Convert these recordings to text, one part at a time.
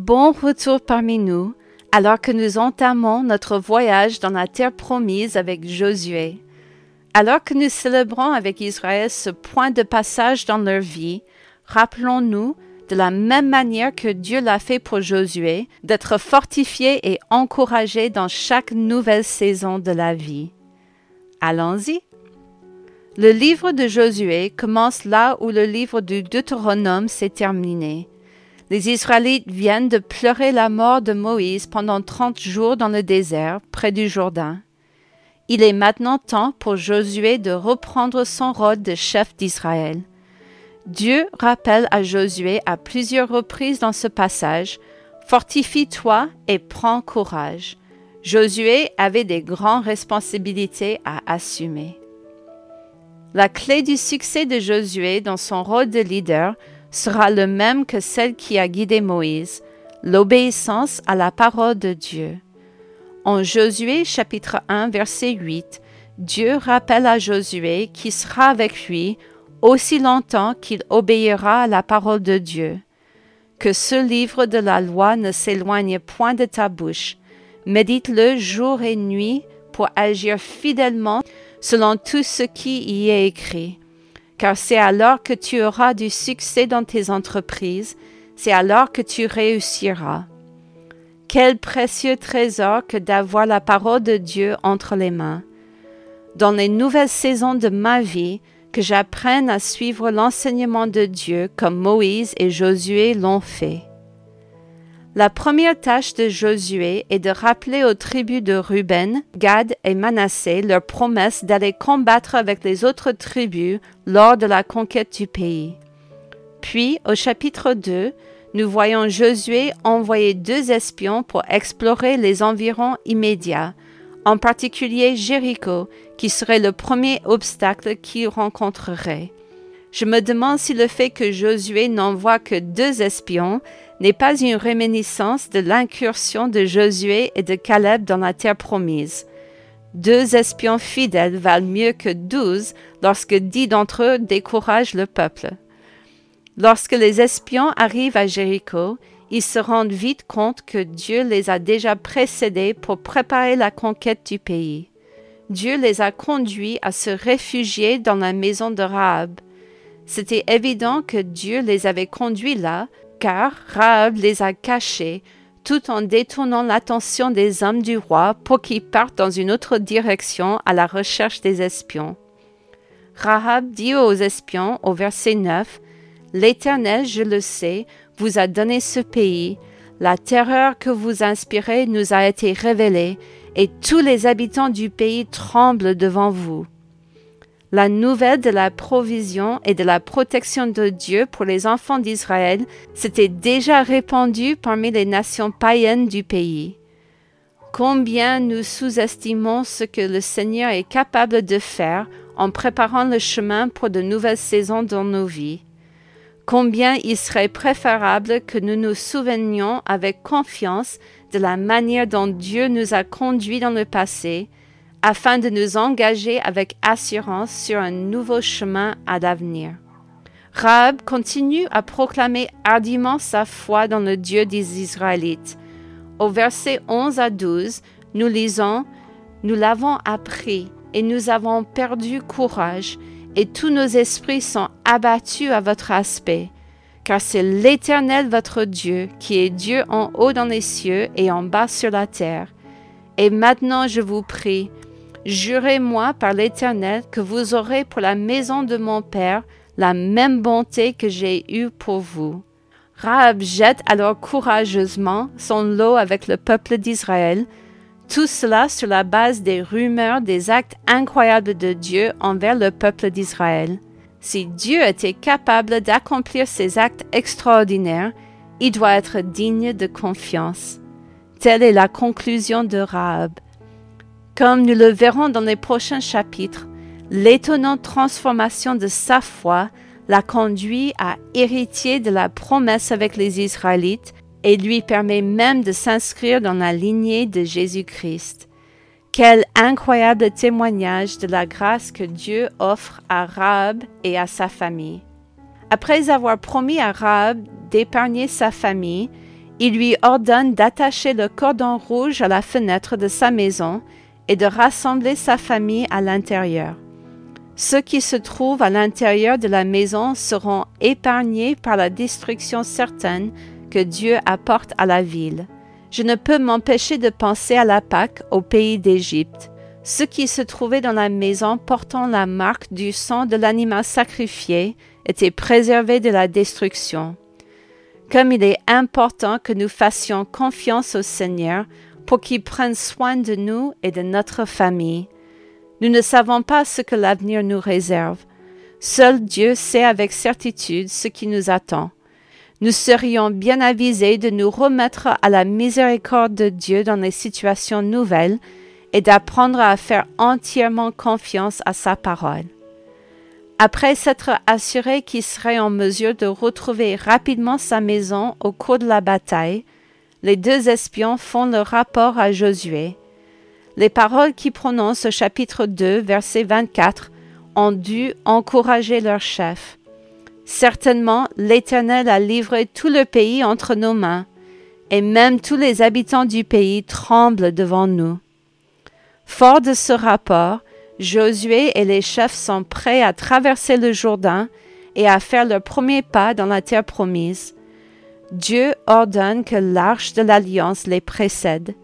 bon retour parmi nous, alors que nous entamons notre voyage dans la terre promise avec Josué. Alors que nous célébrons avec Israël ce point de passage dans leur vie, rappelons-nous, de la même manière que Dieu l'a fait pour Josué, d'être fortifiés et encouragés dans chaque nouvelle saison de la vie. Allons-y! Le livre de Josué commence là où le livre du Deutéronome s'est terminé. Les Israélites viennent de pleurer la mort de Moïse pendant 30 jours dans le désert, près du Jourdain. Il est maintenant temps pour Josué de reprendre son rôle de chef d'Israël. Dieu rappelle à Josué à plusieurs reprises dans ce passage « Fortifie-toi et prends courage ». Josué avait des grandes responsabilités à assumer. La clé du succès de Josué dans son rôle de leader sera le même que celle qui a guidé Moïse, l'obéissance à la parole de Dieu. En Josué chapitre 1 verset 8, Dieu rappelle à Josué qu'il sera avec lui aussi longtemps qu'il obéira à la parole de Dieu. Que ce livre de la loi ne s'éloigne point de ta bouche. Médite-le jour et nuit pour agir fidèlement selon tout ce qui y est écrit. Car c'est alors que tu auras du succès dans tes entreprises, c'est alors que tu réussiras. Quel précieux trésor que d'avoir la parole de Dieu entre les mains. Dans les nouvelles saisons de ma vie, que j'apprenne à suivre l'enseignement de Dieu comme Moïse et Josué l'ont fait. La première tâche de Josué est de rappeler aux tribus de Ruben, Gad et Manassé leur promesse d'aller combattre avec les autres tribus lors de la conquête du pays. Puis, au chapitre 2, nous voyons Josué envoyer 2 espions pour explorer les environs immédiats, en particulier Jéricho, qui serait le premier obstacle qu'ils rencontreraient. Je me demande si le fait que Josué n'envoie que 2 espions n'est pas une réminiscence de l'incursion de Josué et de Caleb dans la terre promise. 2 espions fidèles valent mieux que 12 lorsque 10 d'entre eux découragent le peuple. Lorsque les espions arrivent à Jéricho, ils se rendent vite compte que Dieu les a déjà précédés pour préparer la conquête du pays. Dieu les a conduits à se réfugier dans la maison de Rahab. C'était évident que Dieu les avait conduits là, car Rahab les a cachés, tout en détournant l'attention des hommes du roi pour qu'ils partent dans une autre direction à la recherche des espions. Rahab dit aux espions, au verset 9, « L'Éternel, je le sais, vous a donné ce pays. La terreur que vous inspirez nous a été révélée, et tous les habitants du pays tremblent devant vous. » La nouvelle de la provision et de la protection de Dieu pour les enfants d'Israël s'était déjà répandue parmi les nations païennes du pays. Combien nous sous-estimons ce que le Seigneur est capable de faire en préparant le chemin pour de nouvelles saisons dans nos vies. Combien il serait préférable que nous nous souvenions avec confiance de la manière dont Dieu nous a conduits dans le passé, afin de nous engager avec assurance sur un nouveau chemin à l'avenir. Rahab continue à proclamer hardiment sa foi dans le Dieu des Israélites. Au verset 11 à 12, nous lisons « Nous l'avons appris et nous avons perdu courage, et tous nos esprits sont abattus à votre aspect, car c'est l'Éternel votre Dieu qui est Dieu en haut dans les cieux et en bas sur la terre. Et maintenant je vous prie, jurez-moi par l'Éternel que vous aurez pour la maison de mon père la même bonté que j'ai eue pour vous. » Rahab jette alors courageusement son lot avec le peuple d'Israël, tout cela sur la base des rumeurs des actes incroyables de Dieu envers le peuple d'Israël. Si Dieu était capable d'accomplir ces actes extraordinaires, il doit être digne de confiance. Telle est la conclusion de Rahab. Comme nous le verrons dans les prochains chapitres, l'étonnante transformation de sa foi l'a conduit à hériter de la promesse avec les Israélites et lui permet même de s'inscrire dans la lignée de Jésus-Christ. Quel incroyable témoignage de la grâce que Dieu offre à Rahab et à sa famille. Après avoir promis à Rahab d'épargner sa famille, Il lui ordonne d'attacher le cordon rouge à la fenêtre de sa maison et de rassembler sa famille à l'intérieur. Ceux qui se trouvent à l'intérieur de la maison seront épargnés par la destruction certaine que Dieu apporte à la ville. Je ne peux m'empêcher de penser à la Pâque au pays d'Égypte. Ceux qui se trouvaient dans la maison portant la marque du sang de l'animal sacrifié étaient préservés de la destruction. Comme il est important que nous fassions confiance au Seigneur pour qu'il prenne soin de nous et de notre famille. Nous ne savons pas ce que l'avenir nous réserve. Seul Dieu sait avec certitude ce qui nous attend. Nous serions bien avisés de nous remettre à la miséricorde de Dieu dans les situations nouvelles et d'apprendre à faire entièrement confiance à sa parole. Après s'être assuré qu'il serait en mesure de retrouver rapidement sa maison au cours de la bataille, les deux espions font le rapport à Josué. Les paroles qu'ils prononcent au chapitre 2, verset 24, ont dû encourager leur chef. Certainement, l'Éternel a livré tout le pays entre nos mains, et même tous les habitants du pays tremblent devant nous. Fort de ce rapport, Josué et les chefs sont prêts à traverser le Jourdain et à faire leur premier pas dans la terre promise. Dieu ordonne que l'arche de l'Alliance les précède.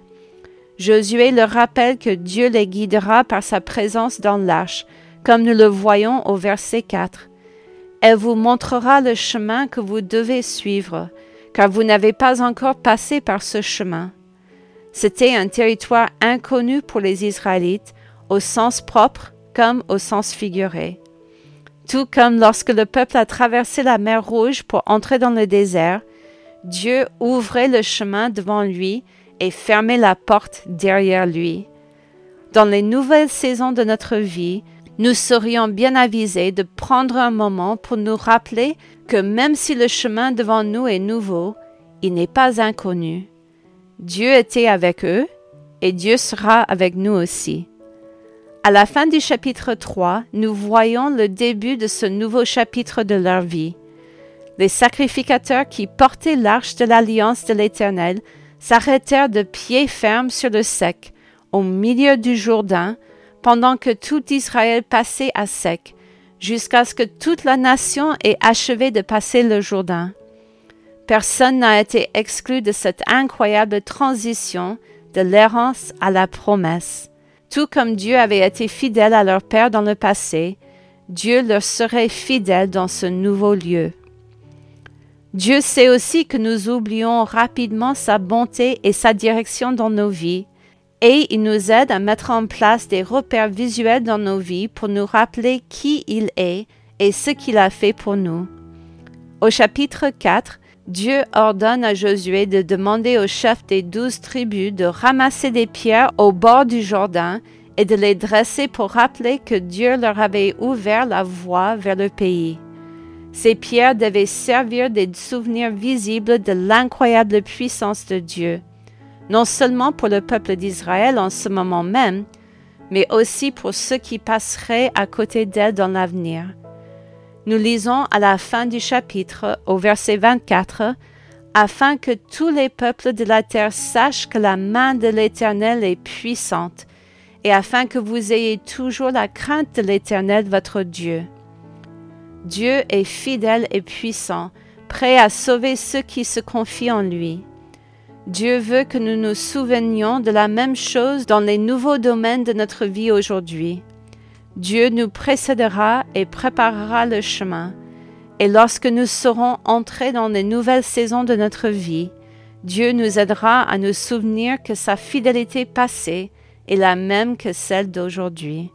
Josué leur rappelle que Dieu les guidera par sa présence dans l'arche, comme nous le voyons au verset 4. Elle vous montrera le chemin que vous devez suivre, car vous n'avez pas encore passé par ce chemin. C'était un territoire inconnu pour les Israélites, au sens propre comme au sens figuré. Tout comme lorsque le peuple a traversé la mer Rouge pour entrer dans le désert, Dieu ouvrait le chemin devant lui et fermait la porte derrière lui. Dans les nouvelles saisons de notre vie, nous serions bien avisés de prendre un moment pour nous rappeler que même si le chemin devant nous est nouveau, il n'est pas inconnu. Dieu était avec eux et Dieu sera avec nous aussi. À la fin du chapitre 3, nous voyons le début de ce nouveau chapitre de leur vie. Les sacrificateurs qui portaient l'arche de l'Alliance de l'Éternel s'arrêtèrent de pied ferme sur le sec, au milieu du Jourdain, pendant que tout Israël passait à sec, jusqu'à ce que toute la nation ait achevé de passer le Jourdain. Personne n'a été exclu de cette incroyable transition de l'errance à la promesse. Tout comme Dieu avait été fidèle à leur père dans le passé, Dieu leur serait fidèle dans ce nouveau lieu. Dieu sait aussi que nous oublions rapidement sa bonté et sa direction dans nos vies, et il nous aide à mettre en place des repères visuels dans nos vies pour nous rappeler qui il est et ce qu'il a fait pour nous. Au chapitre 4, Dieu ordonne à Josué de demander aux chefs des 12 tribus de ramasser des pierres au bord du Jourdain et de les dresser pour rappeler que Dieu leur avait ouvert la voie vers le pays. Ces pierres devaient servir des souvenirs visibles de l'incroyable puissance de Dieu, non seulement pour le peuple d'Israël en ce moment même, mais aussi pour ceux qui passeraient à côté d'elle dans l'avenir. Nous lisons à la fin du chapitre, au verset 24, « Afin que tous les peuples de la terre sachent que la main de l'Éternel est puissante, et afin que vous ayez toujours la crainte de l'Éternel votre Dieu. » Dieu est fidèle et puissant, prêt à sauver ceux qui se confient en lui. Dieu veut que nous nous souvenions de la même chose dans les nouveaux domaines de notre vie aujourd'hui. Dieu nous précédera et préparera le chemin, et lorsque nous serons entrés dans les nouvelles saisons de notre vie, Dieu nous aidera à nous souvenir que sa fidélité passée est la même que celle d'aujourd'hui.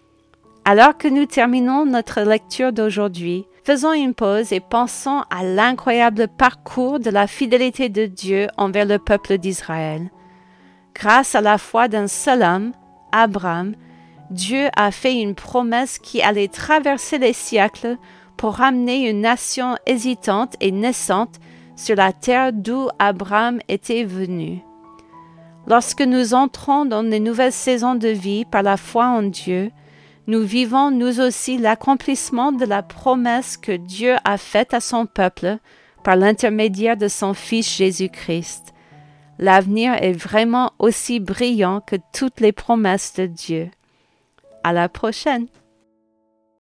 Alors que nous terminons notre lecture d'aujourd'hui, faisons une pause et pensons à l'incroyable parcours de la fidélité de Dieu envers le peuple d'Israël. Grâce à la foi d'un seul homme, Abraham, Dieu a fait une promesse qui allait traverser les siècles pour ramener une nation hésitante et naissante sur la terre d'où Abraham était venu. Lorsque nous entrons dans les nouvelles saisons de vie par la foi en Dieu, nous vivons nous aussi l'accomplissement de la promesse que Dieu a faite à son peuple par l'intermédiaire de son Fils Jésus-Christ. L'avenir est vraiment aussi brillant que toutes les promesses de Dieu. À la prochaine!